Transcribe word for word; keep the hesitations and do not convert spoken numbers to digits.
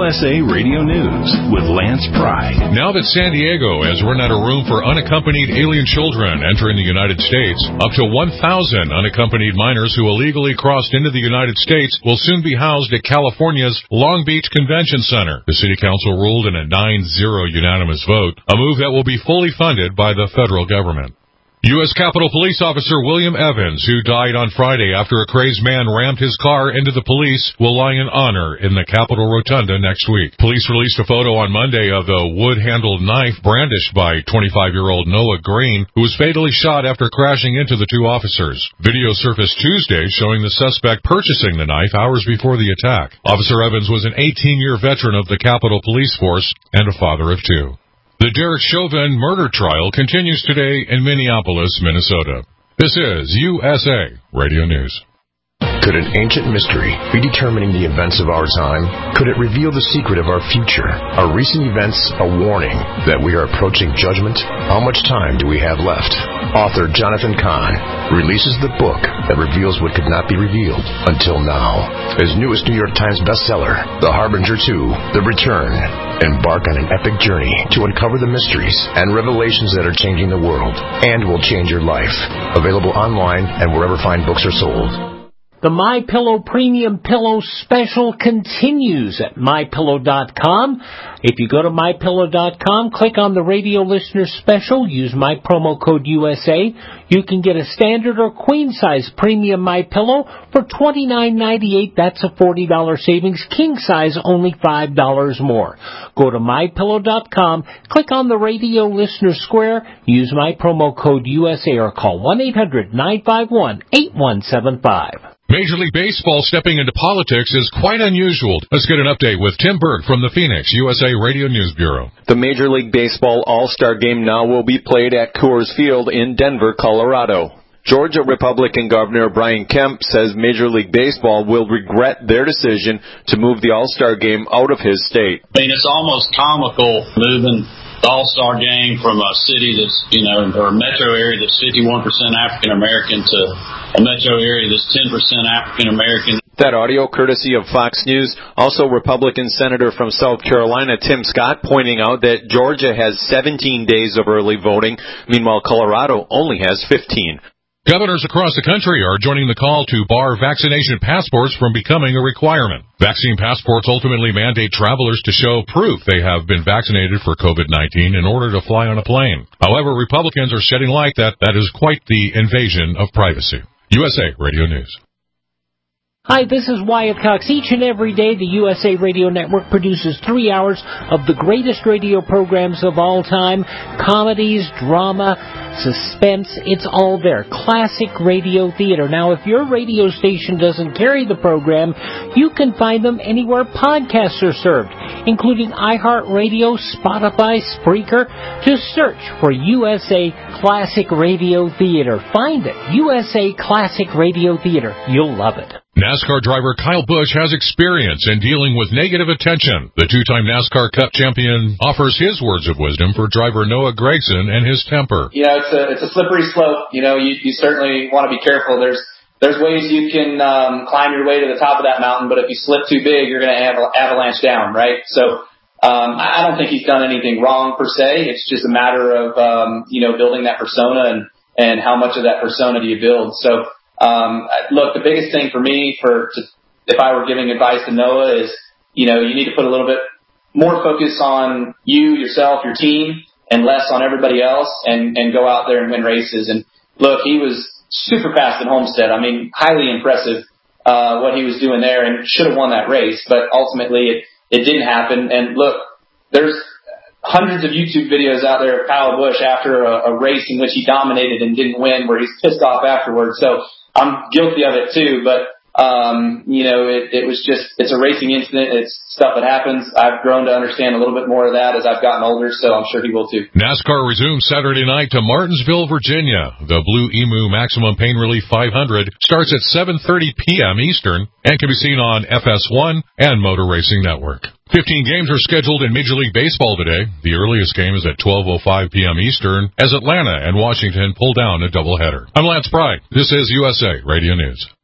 S A Radio News with Lance Pry. Now that San Diego has run out of room for unaccompanied alien children entering the United States, up to one thousand unaccompanied minors who illegally crossed into the United States will soon be housed at California's Long Beach Convention Center. The City Council ruled in a nine zero unanimous vote, a move that will be fully funded by the federal government. U S Capitol Police Officer William Evans, who died on Friday after a crazed man rammed his car into the police, will lie in honor in the Capitol Rotunda next week. Police released a photo on Monday of the wood-handled knife brandished by twenty-five-year-old Noah Green, who was fatally shot after crashing into the two officers. Video surfaced Tuesday showing the suspect purchasing the knife hours before the attack. Officer Evans was an eighteen-year veteran of the Capitol Police Force and a father of two. The Derek Chauvin murder trial continues today in Minneapolis, Minnesota. This is U S A Radio News. Could an ancient mystery be determining the events of our time? Could it reveal the secret of our future? Are recent events a warning that we are approaching judgment? How much time do we have left? Author Jonathan Cahn releases the book that reveals what could not be revealed until now. His newest New York Times bestseller, The Harbinger two, The Return. Embark on an epic journey to uncover the mysteries and revelations that are changing the world and will change your life. Available online and wherever fine books are sold. The MyPillow Premium Pillow Special continues at my pillow dot com. If you go to my pillow dot com, click on the radio listener special, use my promo code U S A. You can get a standard or queen size premium MyPillow for twenty-nine ninety-eight. That's a forty dollars savings. King size only five dollars more. Go to my pillow dot com, click on the radio listener square, use my promo code U S A or call one eight hundred nine five one eight one seven five. Major League Baseball stepping into politics is quite unusual. Let's get an update with Tim Berg from the Phoenix U S A Radio News Bureau. The Major League Baseball All-Star Game now will be played at Coors Field in Denver, Colorado. Georgia Republican Governor Brian Kemp says Major League Baseball will regret their decision to move the All-Star Game out of his state. I mean, it's almost comical moving the All-Star Game from a city that's, you know, or a metro area that's fifty-one percent African American to a metro area that's ten percent African American. That audio courtesy of Fox News. Also, Republican Senator from South Carolina, Tim Scott, pointing out that Georgia has seventeen days of early voting. Meanwhile, Colorado only has fifteen. Governors across the country are joining the call to bar vaccination passports from becoming a requirement. Vaccine passports ultimately mandate travelers to show proof they have been vaccinated for COVID nineteen in order to fly on a plane. However, Republicans are shedding light that that is quite the invasion of privacy. U S A Radio News. Hi, this is Wyatt Cox. Each and every day, the U S A Radio Network produces three hours of the greatest radio programs of all time. Comedies, drama, suspense, it's all there. Classic radio theater. Now, if your radio station doesn't carry the program, you can find them anywhere podcasts are served, including iHeartRadio, Spotify, Spreaker. Just search for U S A Classic Radio Theater. Find it. U S A Classic Radio Theater. You'll love it. NASCAR driver Kyle Busch has experience in dealing with negative attention. The two-time NASCAR Cup champion offers his words of wisdom for driver Noah Gragson and his temper. You know, it's a it's a slippery slope. You know, you, you certainly want to be careful. There's there's ways you can um, climb your way to the top of that mountain, but if you slip too big, you're going to aval- avalanche down, right? So um, I don't think he's done anything wrong per se. It's just a matter of um, you know building that persona and and how much of that persona do you build. So. Um, look, the biggest thing for me for, to, if I were giving advice to Noah is, you know, you need to put a little bit more focus on you, yourself, your team, and less on everybody else and, and go out there and win races. And look, he was super fast at Homestead. I mean, highly impressive, uh, what he was doing there and should have won that race, but ultimately it, it didn't happen. And look, there's hundreds of YouTube videos out there of Kyle Busch after a, a race in which he dominated and didn't win where he's pissed off afterwards. So, I'm guilty of it too, but, um, you know, it, it was just, it's a racing incident. It's stuff that happens. I've grown to understand a little bit more of that as I've gotten older, so I'm sure he will too. NASCAR resumes Saturday night to Martinsville, Virginia. The Blue Emu Maximum Pain Relief five hundred starts at seven thirty p.m. Eastern and can be seen on F S one and Motor Racing Network. fifteen games are scheduled in Major League Baseball today. The earliest game is at twelve oh five p.m. Eastern as Atlanta and Washington pull down a doubleheader. I'm Lance Pry. This is U S A Radio News.